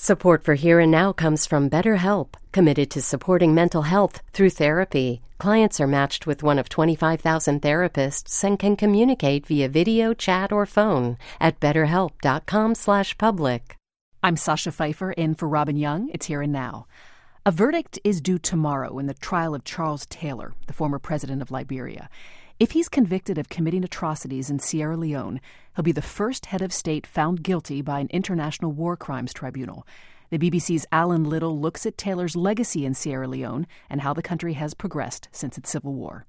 Support for Here and Now comes from BetterHelp, committed to supporting mental health through therapy. Clients are matched with one of 25,000 therapists and can communicate via video, chat, or phone at betterhelp.com/public. I'm Sasha Pfeiffer in for Robin Young. It's Here and Now. A verdict is due tomorrow in the trial of Charles Taylor, the former president of Liberia. If he's convicted of committing atrocities in Sierra Leone, he'll be the first head of state found guilty by an international war crimes tribunal. The BBC's Alan Little looks at Taylor's legacy in Sierra Leone and how the country has progressed since its civil war.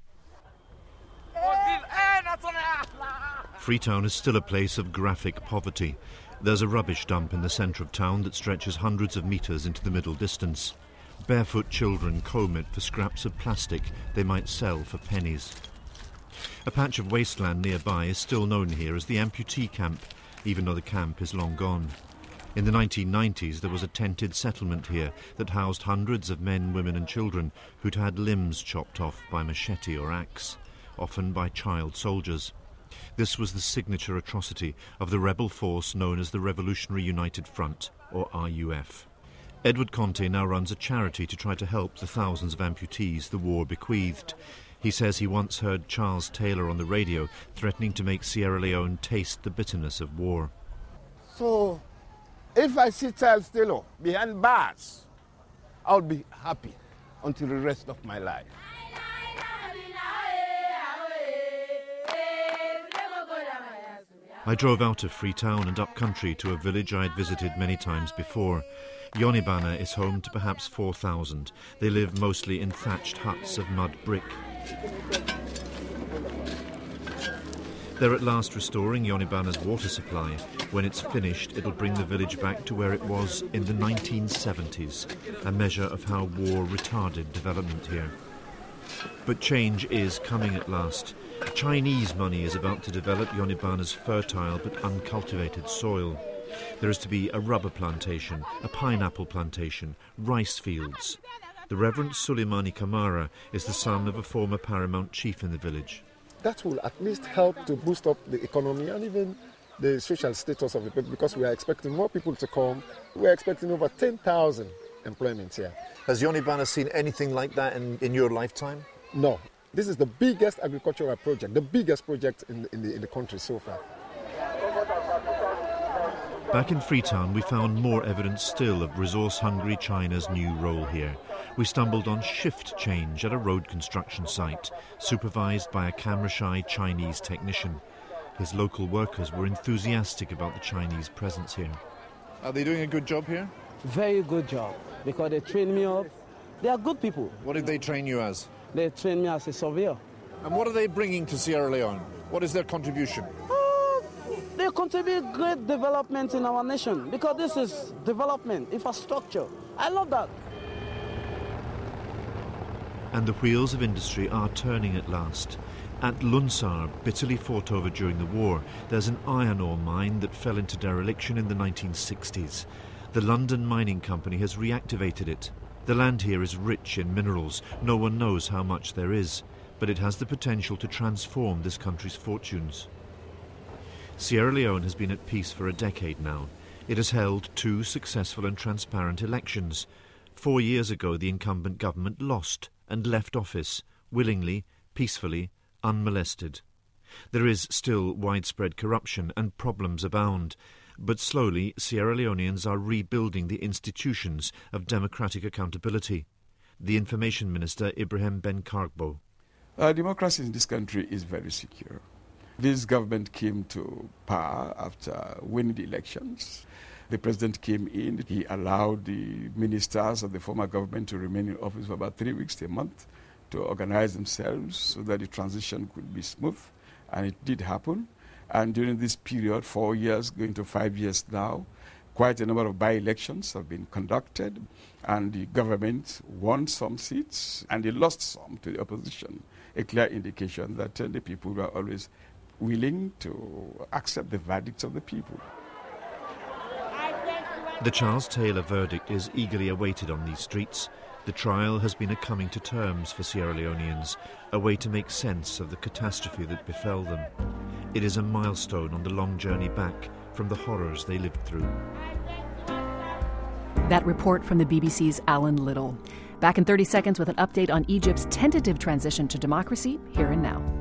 Freetown is still a place of graphic poverty. There's a rubbish dump in the centre of town that stretches hundreds of metres into the middle distance. Barefoot children comb it for scraps of plastic they might sell for pennies. A patch of wasteland nearby is still known here as the amputee camp, even though the camp is long gone. In the 1990s there was a tented settlement here that housed hundreds of men, women and children who'd had limbs chopped off by machete or axe, often by child soldiers. This was the signature atrocity of the rebel force known as the Revolutionary United Front, or RUF. Edward Conte now runs a charity to try to help the thousands of amputees the war bequeathed. He says he once heard Charles Taylor on the radio threatening to make Sierra Leone taste the bitterness of war. So, if I see Charles Taylor behind bars, I'll be happy until the rest of my life. I drove out of Freetown and up country to a village I had visited many times before. Yonibana is home to perhaps 4,000. They live mostly in thatched huts of mud brick. They're at last restoring Yonibana's water supply. When it's finished, it'll bring the village back to where it was in the 1970s, a measure of how war retarded development here. But change is coming at last. Chinese money is about to develop Yonibana's fertile but uncultivated soil. There is to be a rubber plantation, a pineapple plantation, rice fields. The Reverend Suleimani Kamara is the son of a former paramount chief in the village. That will at least help to boost up the economy and even the social status of the people, because we are expecting more people to come. We are expecting over 10,000 employments here. Has Yonibana seen anything like that in your lifetime? No. This is the biggest agricultural project, the biggest project in the country so far. Back in Freetown, we found more evidence still of resource-hungry China's new role here. We stumbled on shift change at a road construction site, supervised by a camera-shy Chinese technician. His local workers were enthusiastic about the Chinese presence here. Are they doing a good job here? Very good job, because they train me up. They are good people. What did they train you as? They train me as a surveyor. And what are they bringing to Sierra Leone? What is their contribution? They contribute great development in our nation, because this is development, infrastructure. I love that. And the wheels of industry are turning at last. At Lunsar, bitterly fought over during the war, there's an iron ore mine that fell into dereliction in the 1960s. The London Mining Company has reactivated it. The land here is rich in minerals. No one knows how much there is, but it has the potential to transform this country's fortunes. Sierra Leone has been at peace for a decade now. It has held 2 successful and transparent elections. 4 years ago, the incumbent government lost and left office, willingly, peacefully, unmolested. There is still widespread corruption and problems abound, but slowly Sierra Leoneans are rebuilding the institutions of democratic accountability. The Information Minister, Ibrahim Ben Kargbo. Democracy in this country is very secure. This government came to power after winning the elections. The president came in. He allowed the ministers of the former government to remain in office for about 3 weeks to a month to organize themselves so that the transition could be smooth. And it did happen. And during this period, 4 years, going to 5 years now, quite a number of by-elections have been conducted. And the government won some seats and they lost some to the opposition. A clear indication that the people were always willing to accept the verdicts of the people. The Charles Taylor verdict is eagerly awaited on these streets. The trial has been a coming to terms for Sierra Leoneans, a way to make sense of the catastrophe that befell them. It is a milestone on the long journey back from the horrors they lived through. That report from the BBC's Alan Little. Back in 30 seconds with an update on Egypt's tentative transition to democracy, here and now.